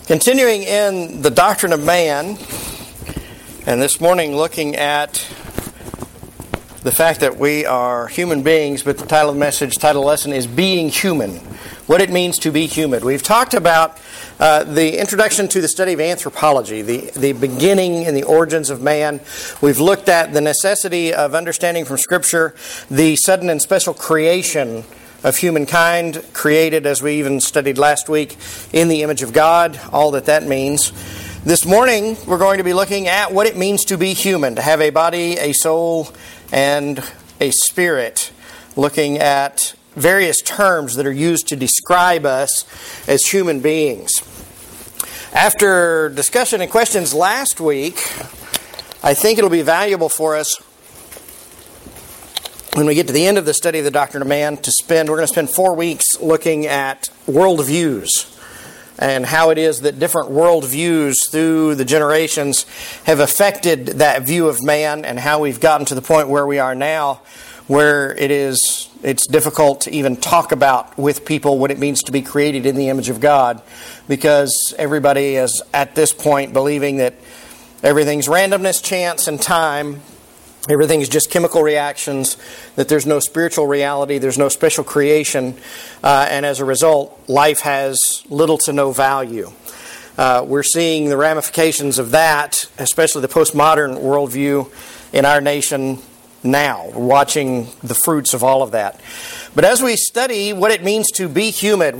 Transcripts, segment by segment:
Continuing in the doctrine of man, and this morning looking at the fact that we are human beings, but the title of the message, title of the lesson is Being Human. What it means to be human. We've talked about the introduction to the study of anthropology, the beginning and the origins of man. We've looked at the necessity of understanding from Scripture the sudden and special creation of humankind, created, as we even studied last week, in the image of God, all that means. This morning, we're going to be looking at what it means to be human, to have a body, a soul, and a spirit, looking at various terms that are used to describe us as human beings. After discussion and questions last week, I think it'll be valuable for us when we get to the end of the study of the doctrine of man we're going to spend 4 weeks looking at worldviews and how it is that different worldviews through the generations have affected that view of man, and how we've gotten to the point where we are now, where it's difficult to even talk about with people what it means to be created in the image of God, because everybody is at this point believing that everything's randomness, chance, and time. Everything's just chemical reactions, that there's no spiritual reality, there's no special creation, and as a result, life has little to no value. We're seeing the ramifications of that, especially the postmodern worldview in our nation now. We're watching the fruits of all of that. But as we study what it means to be human,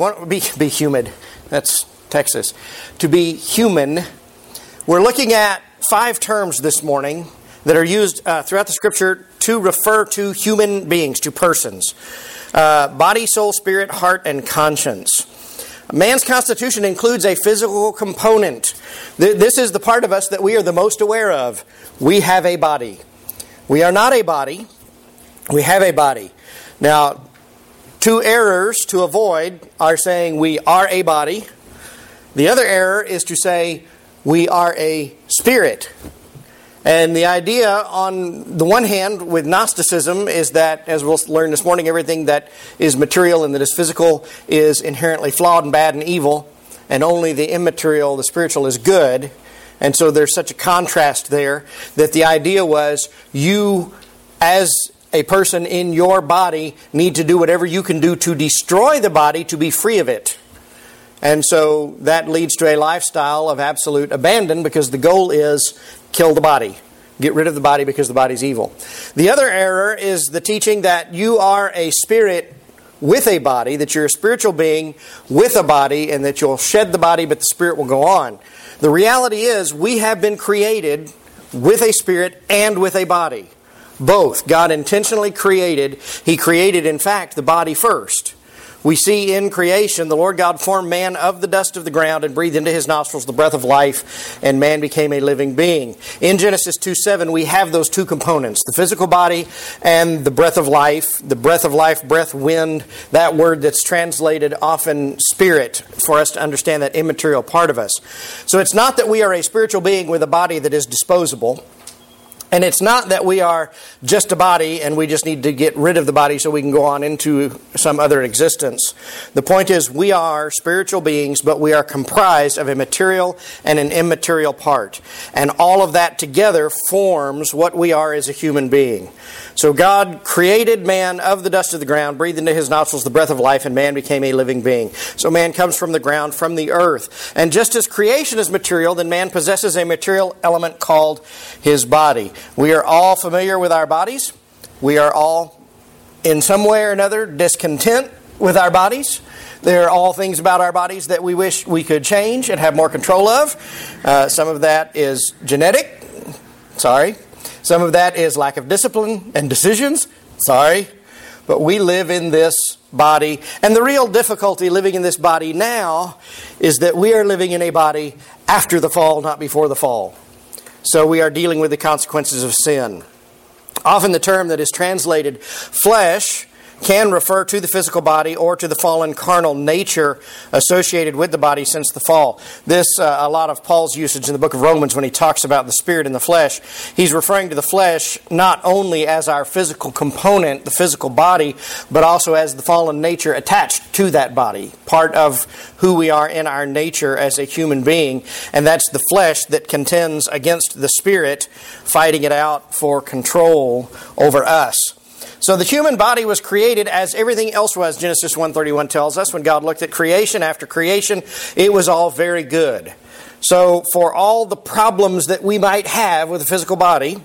that's Texas, to be human, we're looking at 5 terms this morning that are used throughout the Scripture to refer to human beings, to persons. Body, soul, spirit, heart, and conscience. Man's constitution includes a physical component. This is the part of us that we are the most aware of. We have a body. We are not a body. We have a body. Now, 2 errors to avoid are saying we are a body. The other error is to say we are a spirit. And the idea, on the one hand, with Gnosticism is that, as we'll learn this morning, everything that is material and that is physical is inherently flawed and bad and evil, and only the immaterial, the spiritual, is good. And so there's such a contrast there that the idea was you, as a person in your body, need to do whatever you can do to destroy the body to be free of it. And so that leads to a lifestyle of absolute abandon, because the goal is kill the body. Get rid of the body because the body's evil. The other error is the teaching that you are a spirit with a body, that you're a spiritual being with a body, and that you'll shed the body but the spirit will go on. The reality is we have been created with a spirit and with a body. Both. God intentionally created. He created, in fact, the body first. We see in creation, the Lord God formed man of the dust of the ground and breathed into his nostrils the breath of life, and man became a living being. In Genesis 2:7, we have those 2 components, the physical body and the breath of life. The breath of life, breath, wind, that word that's translated often spirit, for us to understand that immaterial part of us. So it's not that we are a spiritual being with a body that is disposable. And it's not that we are just a body and we just need to get rid of the body so we can go on into some other existence. The point is we are spiritual beings, but we are comprised of a material and an immaterial part. And all of that together forms what we are as a human being. So God created man of the dust of the ground, breathed into his nostrils the breath of life, and man became a living being. So man comes from the ground, from the earth. And just as creation is material, then man possesses a material element called his body. We are all familiar with our bodies. We are all, in some way or another, discontent with our bodies. There are all things about our bodies that we wish we could change and have more control of. Some of that is genetic. Some of that is lack of discipline and decisions. But we live in this body. And the real difficulty living in this body now is that we are living in a body after the fall, not before the fall. So we are dealing with the consequences of sin. Often the term that is translated flesh can refer to the physical body or to the fallen carnal nature associated with the body since the fall. This, a lot of Paul's usage in the book of Romans when he talks about the spirit and the flesh, he's referring to the flesh not only as our physical component, the physical body, but also as the fallen nature attached to that body, part of who we are in our nature as a human being, and that's the flesh that contends against the spirit, fighting it out for control over us. So the human body was created as everything else was, Genesis 1:31 tells us. When God looked at creation after creation, it was all very good. So for all the problems that we might have with the physical body,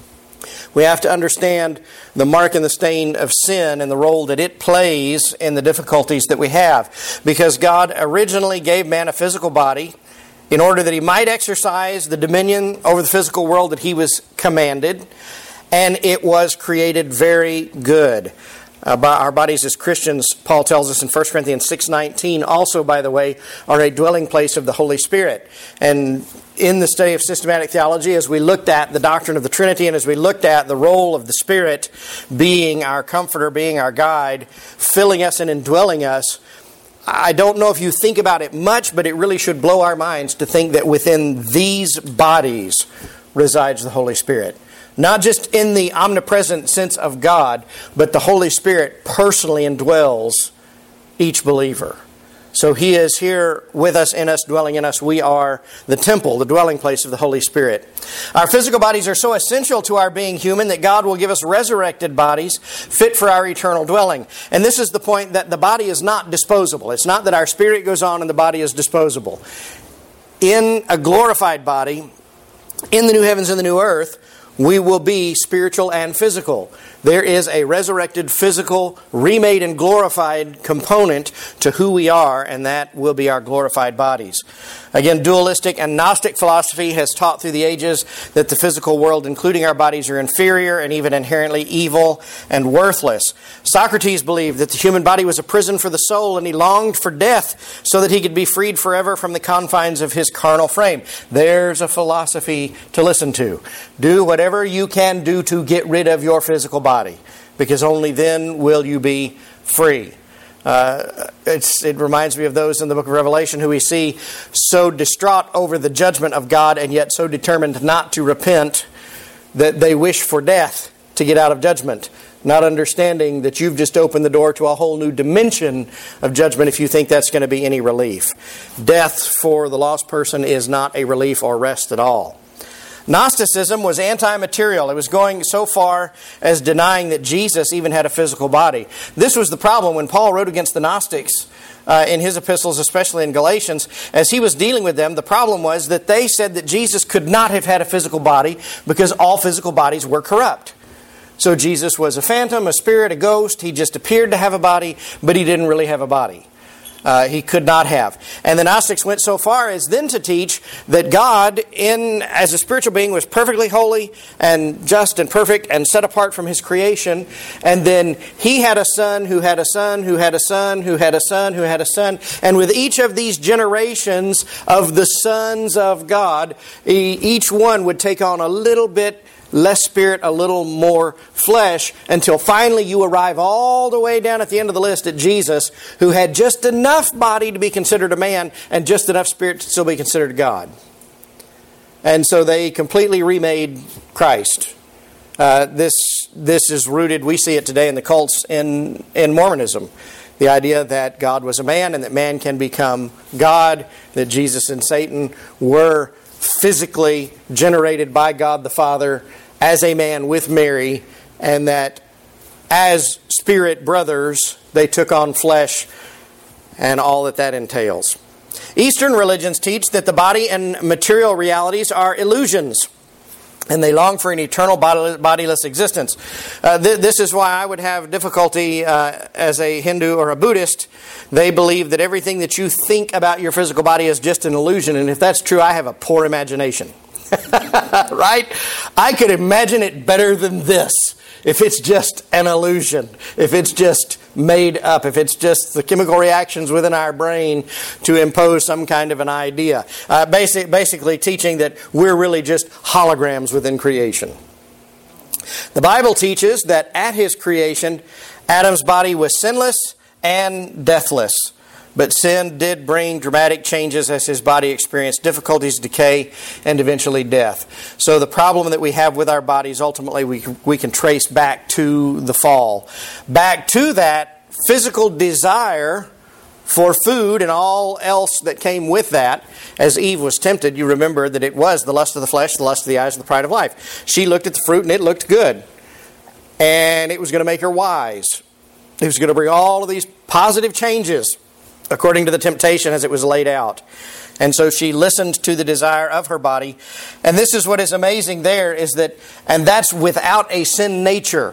we have to understand the mark and the stain of sin and the role that it plays in the difficulties that we have. Because God originally gave man a physical body in order that he might exercise the dominion over the physical world that he was commanded, and it was created very good. Our bodies as Christians, Paul tells us in 1 Corinthians 6:19, also, by the way, are a dwelling place of the Holy Spirit. And in the study of systematic theology, as we looked at the doctrine of the Trinity and as we looked at the role of the Spirit being our comforter, being our guide, filling us and indwelling us, I don't know if you think about it much, but it really should blow our minds to think that within these bodies resides the Holy Spirit. Not just in the omnipresent sense of God, but the Holy Spirit personally indwells each believer. So He is here with us, in us, dwelling in us. We are the temple, the dwelling place of the Holy Spirit. Our physical bodies are so essential to our being human that God will give us resurrected bodies fit for our eternal dwelling. And this is the point, that the body is not disposable. It's not that our spirit goes on and the body is disposable. In a glorified body, in the new heavens and the new earth, we will be spiritual and physical. There is a resurrected, physical, remade and glorified component to who we are, and that will be our glorified bodies. Again, dualistic and Gnostic philosophy has taught through the ages that the physical world, including our bodies, are inferior and even inherently evil and worthless. Socrates believed that the human body was a prison for the soul, and he longed for death so that he could be freed forever from the confines of his carnal frame. There's a philosophy to listen to. Do whatever you can do to get rid of your physical body, because only then will you be free. It reminds me of those in the book of Revelation who we see so distraught over the judgment of God and yet so determined not to repent that they wish for death to get out of judgment, not understanding that you've just opened the door to a whole new dimension of judgment if you think that's going to be any relief. Death for the lost person is not a relief or rest at all. Gnosticism was anti-material. It was going so far as denying that Jesus even had a physical body. This was the problem when Paul wrote against the Gnostics in his epistles, especially in Galatians. As he was dealing with them, the problem was that they said that Jesus could not have had a physical body because all physical bodies were corrupt. So Jesus was a phantom, a spirit, a ghost. He just appeared to have a body, but he didn't really have a body. He could not have. And the Gnostics went so far as then to teach that God, as a spiritual being, was perfectly holy and just and perfect and set apart from His creation. And then He had a son who had a son who had a son who had a son who had a son. And with each of these generations of the sons of God, each one would take on a little bit less spirit, a little more flesh, until finally you arrive all the way down at the end of the list at Jesus, who had just enough body to be considered a man and just enough spirit to still be considered God. And so they completely remade Christ. This is rooted, we see it today in the cults in Mormonism. The idea that God was a man and that man can become God, that Jesus and Satan were physically generated by God the Father as a man with Mary, and that as spirit brothers they took on flesh and all that entails. Eastern religions teach that the body and material realities are illusions, and they long for an eternal bodiless existence. This is why I would have difficulty as a Hindu or a Buddhist. They believe that everything that you think about your physical body is just an illusion. And if that's true, I have a poor imagination. Right? I could imagine it better than this if it's just an illusion. If it's just made up. If it's just the chemical reactions within our brain to impose some kind of an idea. Basically teaching that we're really just holograms within creation. The Bible teaches that at His creation, Adam's body was sinless and deathless. But sin did bring dramatic changes as his body experienced difficulties, decay, and eventually death. So the problem that we have with our bodies, ultimately we can trace back to the fall. Back to that physical desire for food and all else that came with that. As Eve was tempted, you remember that it was the lust of the flesh, the lust of the eyes, and the pride of life. She looked at the fruit and it looked good. And it was going to make her wise. It was going to bring all of these positive changes according to the temptation as it was laid out. And so she listened to the desire of her body. And this is what is amazing there is that, and that's without a sin nature.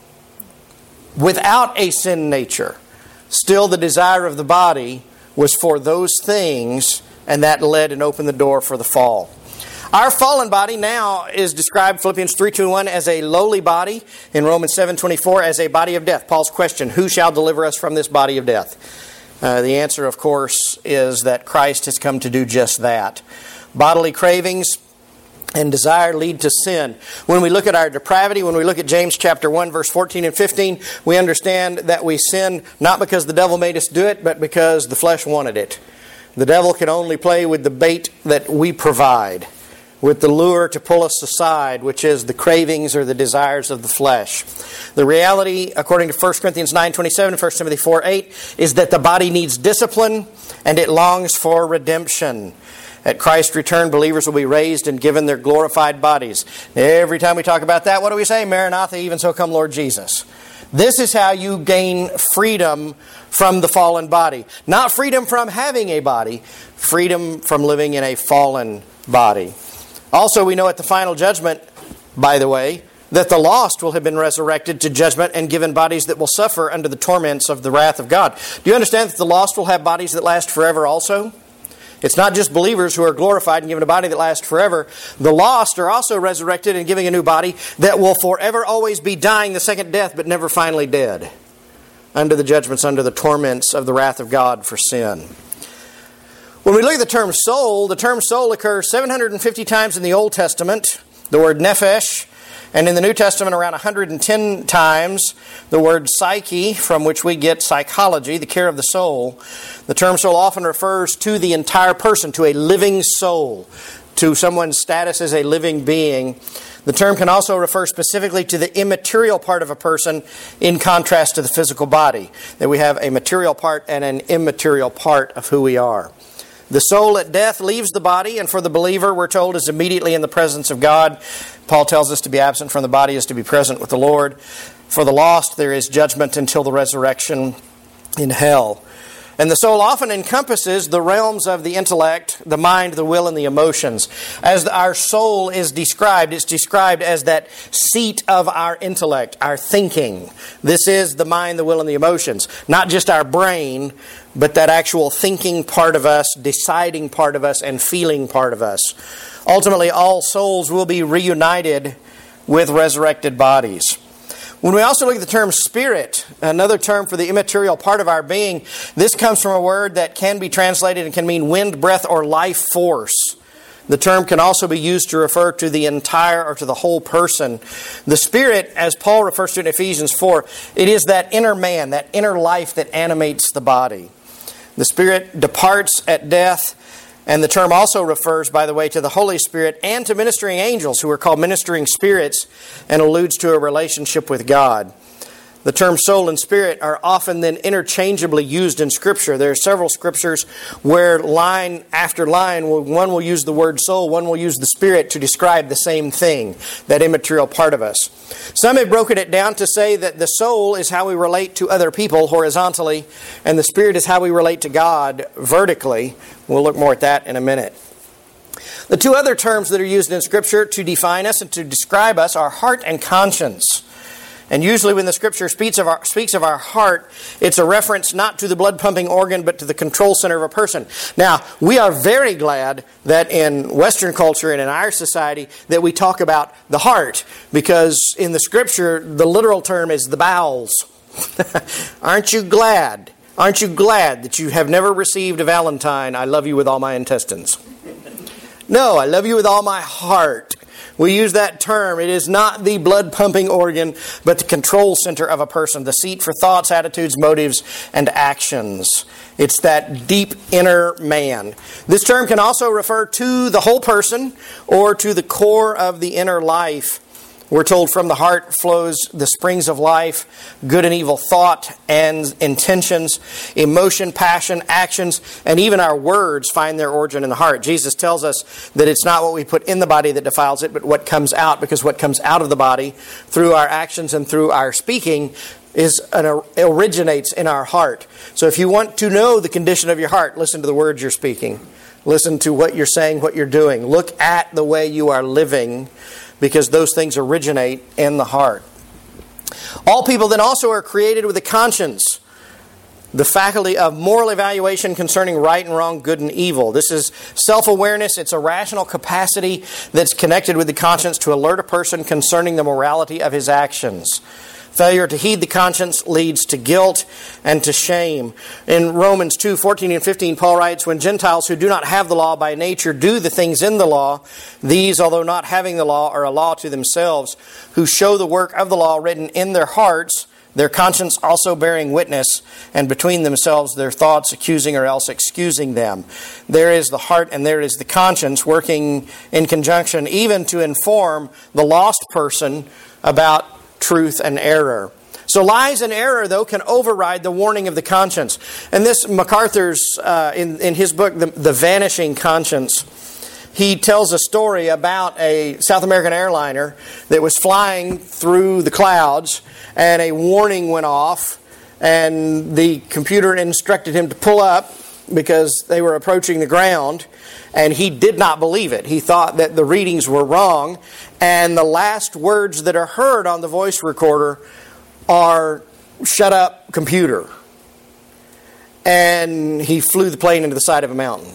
Without a sin nature. Still the desire of the body was for those things, and that led and opened the door for the fall. Our fallen body now is described, Philippians 3:2-1, as a lowly body. In Romans 7:24, as a body of death. Paul's question, who shall deliver us from this body of death? The answer, of course, is that Christ has come to do just that. Bodily cravings and desire lead to sin. When we look at our depravity, when we look at James chapter 1, verse 14 and 15, we understand that we sin not because the devil made us do it, but because the flesh wanted it. The devil can only play with the bait that we provide, with the lure to pull us aside, which is the cravings or the desires of the flesh. The reality, according to 1 Corinthians 9:27 and 1 Timothy 4:8, is that the body needs discipline and it longs for redemption. At Christ's return, believers will be raised and given their glorified bodies. Every time we talk about that, what do we say? Maranatha, even so come Lord Jesus. This is how you gain freedom from the fallen body. Not freedom from having a body, freedom from living in a fallen body. Also, we know at the final judgment, by the way, that the lost will have been resurrected to judgment and given bodies that will suffer under the torments of the wrath of God. Do you understand that the lost will have bodies that last forever also? It's not just believers who are glorified and given a body that lasts forever. The lost are also resurrected and giving a new body that will forever always be dying the second death, but never finally dead, under the judgments, under the torments of the wrath of God for sin. When we look at the term soul occurs 750 times in the Old Testament, the word nephesh, and in the New Testament around 110 times the word psyche, from which we get psychology, the care of the soul. The term soul often refers to the entire person, to a living soul, to someone's status as a living being. The term can also refer specifically to the immaterial part of a person in contrast to the physical body, that we have a material part and an immaterial part of who we are. The soul at death leaves the body, and for the believer, we're told, is immediately in the presence of God. Paul tells us to be absent from the body is to be present with the Lord. For the lost, there is judgment until the resurrection in hell. And the soul often encompasses the realms of the intellect, the mind, the will, and the emotions. As our soul is described, it's described as that seat of our intellect, our thinking. This is the mind, the will, and the emotions. Not just our brain, but that actual thinking part of us, deciding part of us, and feeling part of us. Ultimately, all souls will be reunited with resurrected bodies. When we also look at the term spirit, another term for the immaterial part of our being, this comes from a word that can be translated and can mean wind, breath, or life force. The term can also be used to refer to the entire or to the whole person. The spirit, as Paul refers to in Ephesians 4, it is that inner man, that inner life that animates the body. The spirit departs at death. And the term also refers, by the way, to the Holy Spirit and to ministering angels, who are called ministering spirits, and alludes to a relationship with God. The term soul and spirit are often then interchangeably used in Scripture. There are several Scriptures where line after line, one will use the word soul, one will use the spirit to describe the same thing, that immaterial part of us. Some have broken it down to say that the soul is how we relate to other people horizontally, and the spirit is how we relate to God vertically. We'll look more at that in a minute. The two other terms that are used in Scripture to define us and to describe us are heart and conscience. And usually when the Scripture speaks of our heart, it's a reference not to the blood-pumping organ, but to the control center of a person. Now, we are very glad that in Western culture and in our society that we talk about the heart, because in the Scripture, the literal term is the bowels. Aren't you glad? Aren't you glad that you have never received a Valentine, I love you with all my intestines? No, I love you with all my heart. We use that term. It is not the blood-pumping organ, but the control center of a person, the seat for thoughts, attitudes, motives, and actions. It's that deep inner man. This term can also refer to the whole person or to the core of the inner life. We're told from the heart flows the springs of life, good and evil thought and intentions, emotion, passion, actions, and even our words find their origin in the heart. Jesus tells us that it's not what we put in the body that defiles it, but what comes out, because what comes out of the body through our actions and through our speaking originates in our heart. So if you want to know the condition of your heart, listen to the words you're speaking. Listen to what you're saying, what you're doing. Look at the way you are living, because those things originate in the heart. All people then also are created with a conscience, the faculty of moral evaluation concerning right and wrong, good and evil. This is self-awareness. It's a rational capacity that's connected with the conscience to alert a person concerning the morality of his actions. Failure to heed the conscience leads to guilt and to shame. In Romans 2:14 and 15, Paul writes, "When Gentiles who do not have the law by nature do the things in the law, these, although not having the law, are a law to themselves, who show the work of the law written in their hearts, their conscience also bearing witness, and between themselves their thoughts accusing or else excusing them." There is the heart and there is the conscience working in conjunction, even to inform the lost person about truth and error. So lies and error, though, can override the warning of the conscience. And this MacArthur's, in his book, The Vanishing Conscience, he tells a story about a South American airliner that was flying through the clouds, and a warning went off, and the computer instructed him to pull up because they were approaching the ground. And he did not believe it. He thought that the readings were wrong. And the last words that are heard on the voice recorder are, "Shut up, computer." And he flew the plane into the side of a mountain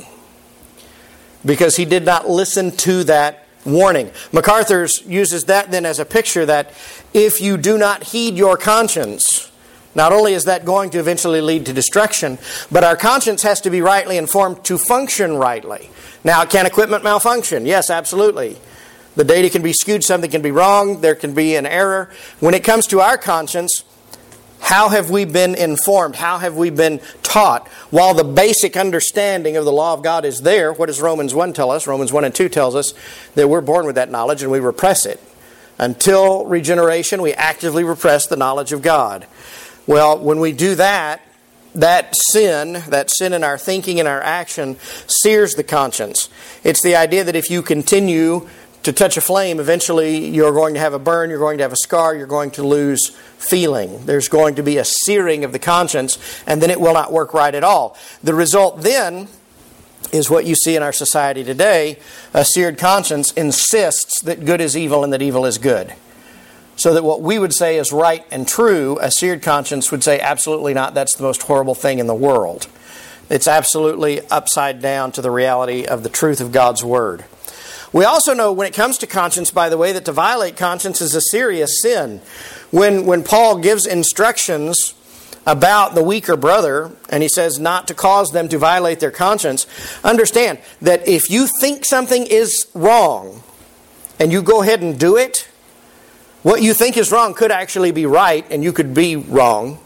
because he did not listen to that warning. MacArthur uses that then as a picture that if you do not heed your conscience, not only is that going to eventually lead to destruction, but our conscience has to be rightly informed to function rightly. Now, can equipment malfunction? Yes, absolutely. The data can be skewed, something can be wrong, there can be an error. When it comes to our conscience, how have we been informed? How have we been taught? While the basic understanding of the law of God is there, what does Romans 1 tell us? Romans 1 and 2 tells us that we're born with that knowledge and we repress it. Until regeneration, we actively repress the knowledge of God. Well, when we do that, that sin in our thinking and our action sears the conscience. It's the idea that if you continue to touch a flame, eventually you're going to have a burn, you're going to have a scar, you're going to lose feeling. There's going to be a searing of the conscience, and then it will not work right at all. The result then is what you see in our society today. A seared conscience insists that good is evil and that evil is good. So that what we would say is right and true, a seared conscience would say absolutely not, that's the most horrible thing in the world. It's absolutely upside down to the reality of the truth of God's Word. We also know when it comes to conscience, by the way, that to violate conscience is a serious sin. When Paul gives instructions about the weaker brother, and he says not to cause them to violate their conscience, understand that if you think something is wrong and you go ahead and do it, what you think is wrong could actually be right, and you could be wrong.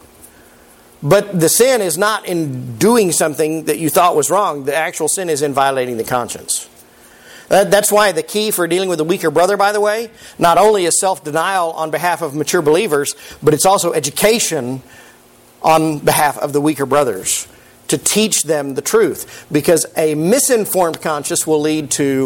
But the sin is not in doing something that you thought was wrong. The actual sin is in violating the conscience. That's why the key for dealing with a weaker brother, by the way, not only is self-denial on behalf of mature believers, but it's also education on behalf of the weaker brothers to teach them the truth. Because a misinformed conscience will lead to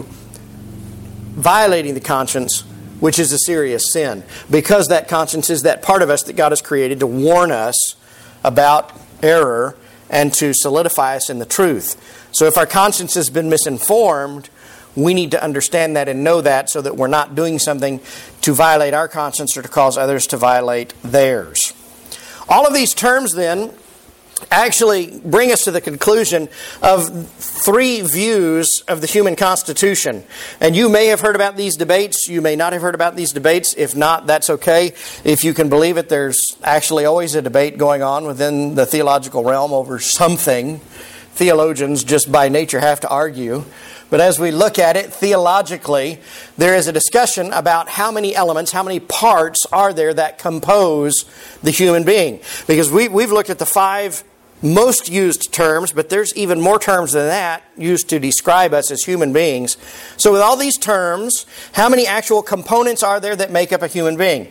violating the conscience, which is a serious sin. Because that conscience is that part of us that God has created to warn us about error and to solidify us in the truth. So if our conscience has been misinformed, we need to understand that and know that so that we're not doing something to violate our conscience or to cause others to violate theirs. All of these terms then actually bring us to the conclusion of three views of the human constitution. And you may have heard about these debates. You may not have heard about these debates. If not, that's okay. If you can believe it, there's actually always a debate going on within the theological realm over something theologians just by nature have to argue. But as we look at it theologically, there is a discussion about how many elements, how many parts are there that compose the human being. Because we've looked at the 5 most used terms, but there's even more terms than that used to describe us as human beings. So with all these terms, how many actual components are there that make up a human being?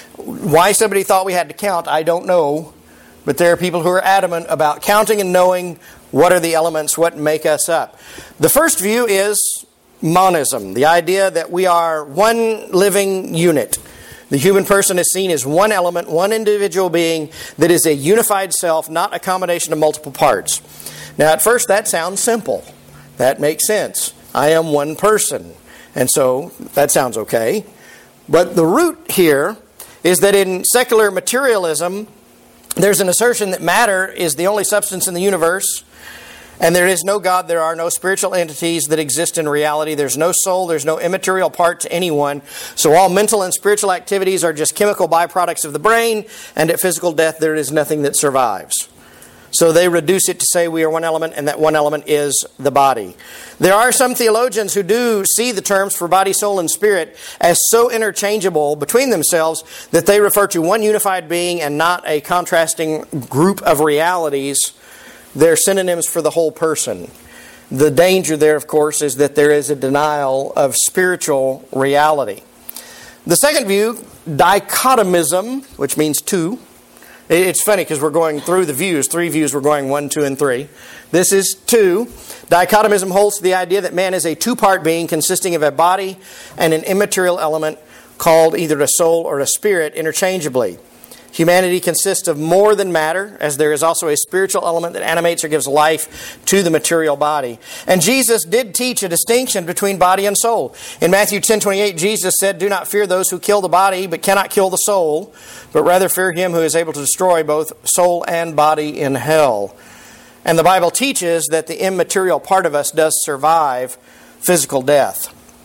Why somebody thought we had to count, I don't know. But there are people who are adamant about counting and knowing what are the elements, what make us up. The first view is monism, the idea that we are one living unit. The human person is seen as one element, one individual being that is a unified self, not a combination of multiple parts. Now, at first, that sounds simple. That makes sense. I am one person. And so, that sounds okay. But the root here is that in secular materialism, there's an assertion that matter is the only substance in the universe, and there is no God, there are no spiritual entities that exist in reality. There's no soul, there's no immaterial part to anyone. So all mental and spiritual activities are just chemical byproducts of the brain, and at physical death there is nothing that survives. So they reduce it to say we are one element, and that one element is the body. There are some theologians who do see the terms for body, soul, and spirit as so interchangeable between themselves that they refer to one unified being and not a contrasting group of realities. They're synonyms for the whole person. The danger there, of course, is that there is a denial of spiritual reality. The second view, dichotomism, which means 2. It's funny because we're going through the views. 3 views, we're going 1, 2, and 3. This is 2. Dichotomism holds to the idea that man is a 2-part being consisting of a body and an immaterial element called either a soul or a spirit interchangeably. Humanity consists of more than matter, as there is also a spiritual element that animates or gives life to the material body. And Jesus did teach a distinction between body and soul. In Matthew 10:28, Jesus said, "Do not fear those who kill the body, but cannot kill the soul, but rather fear him who is able to destroy both soul and body in hell." And the Bible teaches that the immaterial part of us does survive physical death.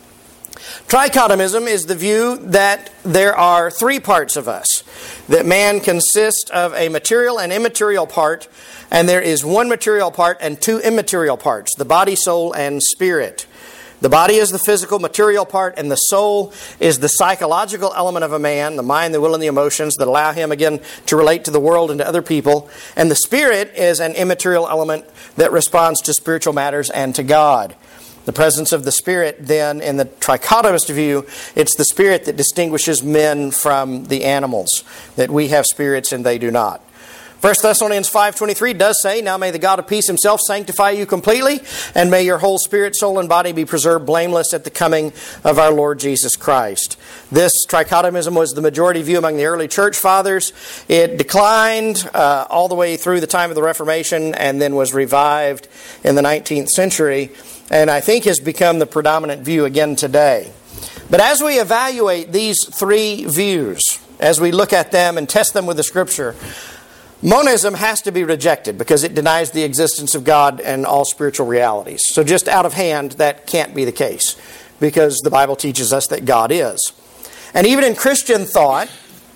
Trichotomism is the view that there are 3 parts of us, that man consists of a material and immaterial part, and there is one material part and 2 immaterial parts, the body, soul, and spirit. The body is the physical, material part, and the soul is the psychological element of a man, the mind, the will, and the emotions that allow him, again, to relate to the world and to other people. And the spirit is an immaterial element that responds to spiritual matters and to God. The presence of the Spirit, then, in the trichotomist view, it's the Spirit that distinguishes men from the animals, that we have spirits and they do not. 1 Thessalonians 5:23 does say, "Now may the God of peace himself sanctify you completely, and may your whole spirit, soul, and body be preserved blameless at the coming of our Lord Jesus Christ." This trichotomism was the majority view among the early church fathers. It declined all the way through the time of the Reformation and then was revived in the 19th century, and I think has become the predominant view again today. But as we evaluate these 3 views, as we look at them and test them with the Scripture, monism has to be rejected because it denies the existence of God and all spiritual realities. So just out of hand, that can't be the case because the Bible teaches us that God is. And even in Christian thought,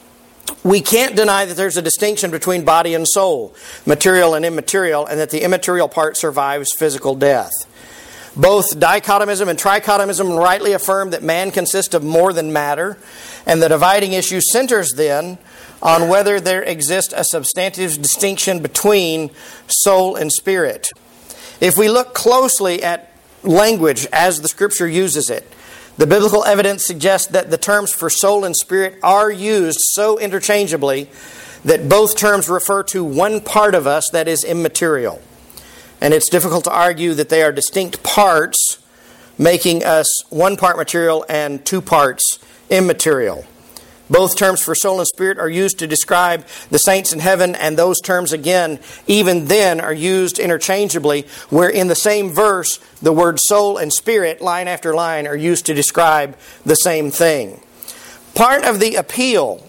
we can't deny that there's a distinction between body and soul, material and immaterial, and that the immaterial part survives physical death. Both dichotomism and trichotomism rightly affirm that man consists of more than matter, and the dividing issue centers then on whether there exists a substantive distinction between soul and spirit. If we look closely at language as the Scripture uses it, the biblical evidence suggests that the terms for soul and spirit are used so interchangeably that both terms refer to one part of us that is immaterial. And it's difficult to argue that they are distinct parts, making us one part material and 2 parts immaterial. Both terms for soul and spirit are used to describe the saints in heaven, and those terms again, even then, are used interchangeably, where in the same verse, the word soul and spirit, line after line, are used to describe the same thing. Part of the appeal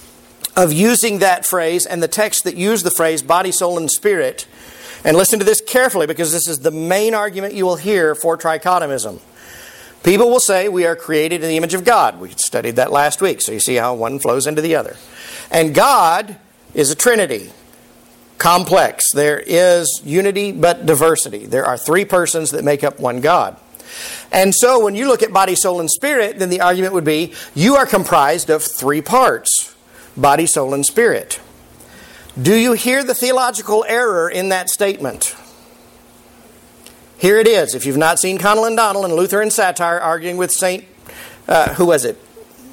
of using that phrase and the text that use the phrase body, soul, and spirit, and listen to this carefully because this is the main argument you will hear for trichotomism. People will say we are created in the image of God. We studied that last week, so you see how one flows into the other. And God is a Trinity, complex. There is unity but diversity. There are three persons that make up one God. And so when you look at body, soul, and spirit, then the argument would be you are comprised of three parts: body, soul, and spirit. Do you hear the theological error in that statement? Here it is. If you've not seen Connell and Donnell and Luther and Satire arguing with who was it?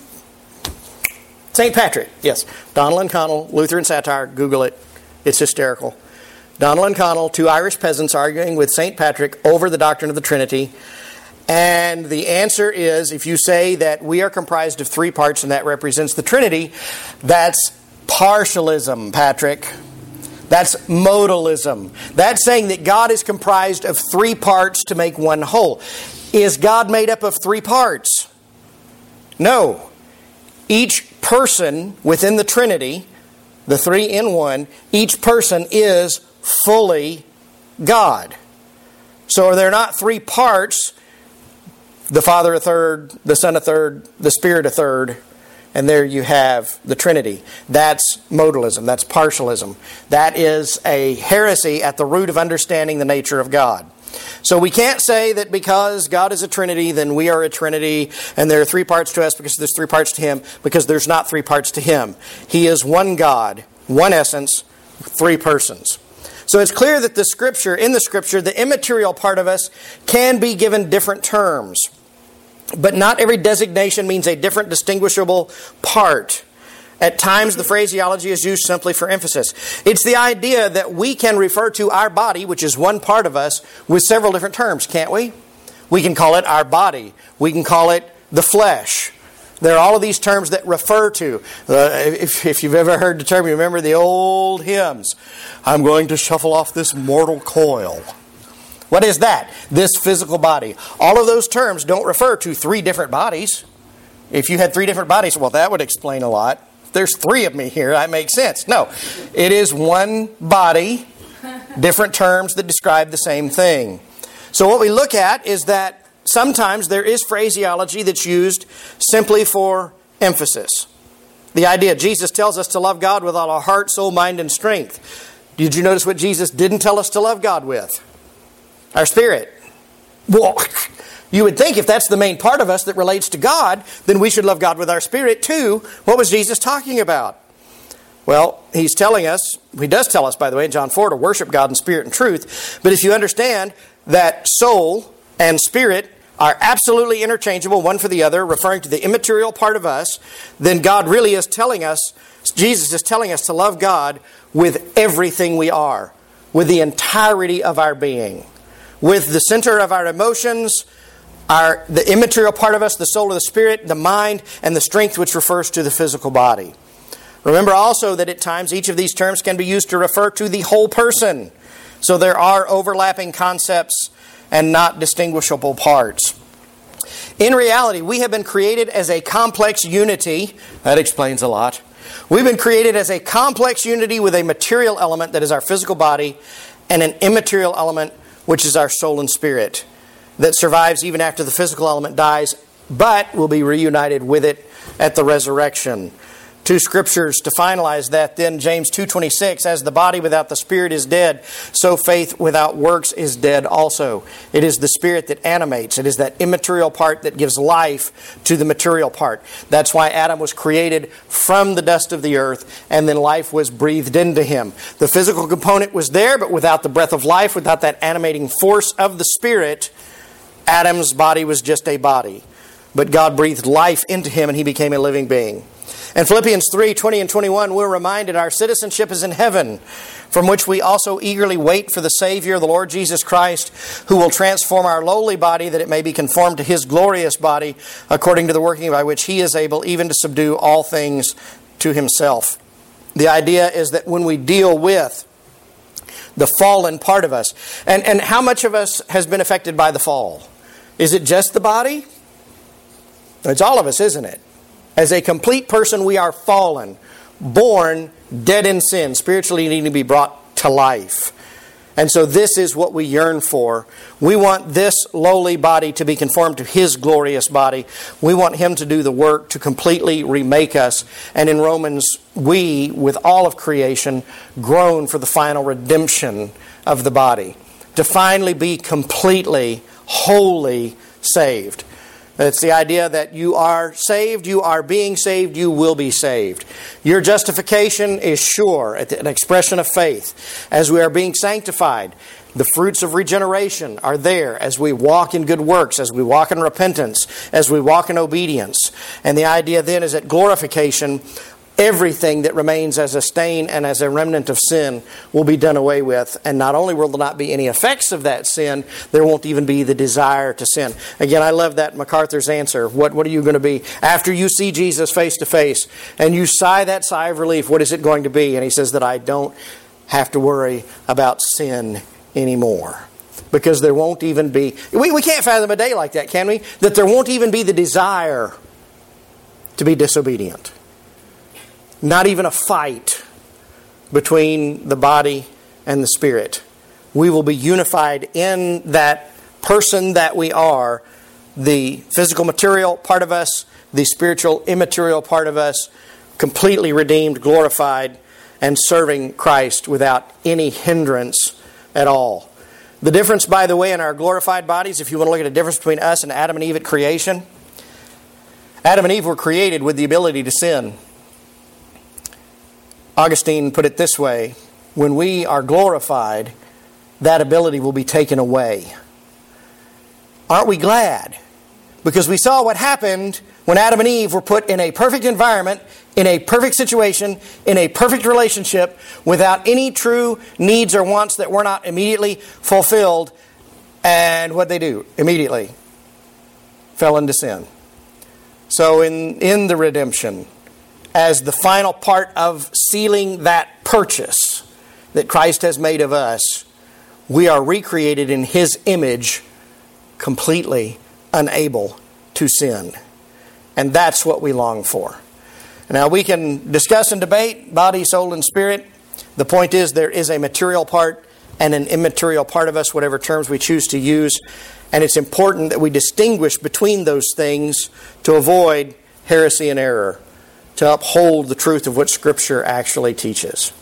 St. Patrick. Yes. Donnell and Connell, Luther and Satire. Google it. It's hysterical. Donnell and Connell, two Irish peasants arguing with St. Patrick over the doctrine of the Trinity. And the answer is, if you say that we are comprised of three parts and that represents the Trinity, that's partialism, Patrick. That's modalism. That's saying that God is comprised of three parts to make one whole. Is God made up of three parts? No. Each person within the Trinity, the three in one, each person is fully God. So they're not three parts, the Father a third, the Son a third, the Spirit a third, and there you have the Trinity. That's modalism. That's partialism. That is a heresy at the root of understanding the nature of God. So we can't say that because God is a Trinity, then we are a Trinity, and there are three parts to us because there's three parts to Him, because there's not three parts to Him. He is one God, one essence, three persons. So it's clear that in the Scripture, the immaterial part of us can be given different terms. But not every designation means a different distinguishable part. At times, the phraseology is used simply for emphasis. It's the idea that we can refer to our body, which is one part of us, with several different terms, can't we? We can call it our body. We can call it the flesh. There are all of these terms that refer to. If you've ever heard the term, you remember the old hymns. I'm going to shuffle off this mortal coil. What is that? This physical body. All of those terms don't refer to three different bodies. If you had three different bodies, well, that would explain a lot. If there's three of me here, that makes sense. No, it is one body, different terms that describe the same thing. So what we look at is that sometimes there is phraseology that's used simply for emphasis. The idea, Jesus tells us to love God with all our heart, soul, mind, and strength. Did you notice what Jesus didn't tell us to love God with? Our spirit. Well, you would think if that's the main part of us that relates to God, then we should love God with our spirit too. What was Jesus talking about? Well, He's telling us, He does tell us, by the way, in John 4, to worship God in spirit and truth. But if you understand that soul and spirit are absolutely interchangeable, one for the other, referring to the immaterial part of us, then God really is telling us, Jesus is telling us to love God with everything we are, with the entirety of our being, with the center of our emotions, the immaterial part of us, the soul or the spirit, the mind, and the strength, which refers to the physical body. Remember also that at times each of these terms can be used to refer to the whole person. So there are overlapping concepts and not distinguishable parts. In reality, we have been created as a complex unity. That explains a lot. We've been created as a complex unity with a material element that is our physical body and an immaterial element which is our soul and spirit, that survives even after the physical element dies, but will be reunited with it at the resurrection. Two scriptures to finalize that then. James 2:26, as the body without the spirit is dead, so faith without works is dead also. It is the spirit that animates. It is that immaterial part that gives life to the material part. That's why Adam was created from the dust of the earth, and then life was breathed into him. The physical component was there, but without the breath of life, without that animating force of the spirit, Adam's body was just a body. But God breathed life into him, and he became a living being. In Philippians 3:20 and 21, we're reminded our citizenship is in heaven, from which we also eagerly wait for the Savior, the Lord Jesus Christ, who will transform our lowly body that it may be conformed to His glorious body, according to the working by which He is able even to subdue all things to Himself. The idea is that when we deal with the fallen part of us, and how much of us has been affected by the fall? Is it just the body? It's all of us, isn't it? As a complete person, we are fallen, born dead in sin, spiritually needing to be brought to life. And so this is what we yearn for. We want this lowly body to be conformed to His glorious body. We want Him to do the work to completely remake us. And in Romans, we, with all of creation, groan for the final redemption of the body. To finally be completely, wholly saved. It's the idea that you are saved, you are being saved, you will be saved. Your justification is sure, an expression of faith. As we are being sanctified, the fruits of regeneration are there as we walk in good works, as we walk in repentance, as we walk in obedience. And the idea then is that glorification, everything that remains as a stain and as a remnant of sin will be done away with. And not only will there not be any effects of that sin, there won't even be the desire to sin. Again, I love that MacArthur's answer. What are you going to be? After you see Jesus face to face and you sigh that sigh of relief, what is it going to be? And he says that I don't have to worry about sin anymore. Because there won't even be... We can't fathom a day like that, can we? That there won't even be the desire to be disobedient. Not even a fight between the body and the spirit. We will be unified in that person that we are, the physical material part of us, the spiritual immaterial part of us, completely redeemed, glorified, and serving Christ without any hindrance at all. The difference, by the way, in our glorified bodies, if you want to look at a difference between us and Adam and Eve at creation, Adam and Eve were created with the ability to sin. Augustine put it this way, when we are glorified, that ability will be taken away. Aren't we glad? Because we saw what happened when Adam and Eve were put in a perfect environment, in a perfect situation, in a perfect relationship, without any true needs or wants that were not immediately fulfilled. And what they do? Immediately fell into sin. So in the redemption, as the final part of sealing that purchase that Christ has made of us, we are recreated in His image, completely unable to sin. And that's what we long for. Now we can discuss and debate body, soul, and spirit. The point is there is a material part and an immaterial part of us, whatever terms we choose to use. And it's important that we distinguish between those things to avoid heresy and error, to uphold the truth of what Scripture actually teaches.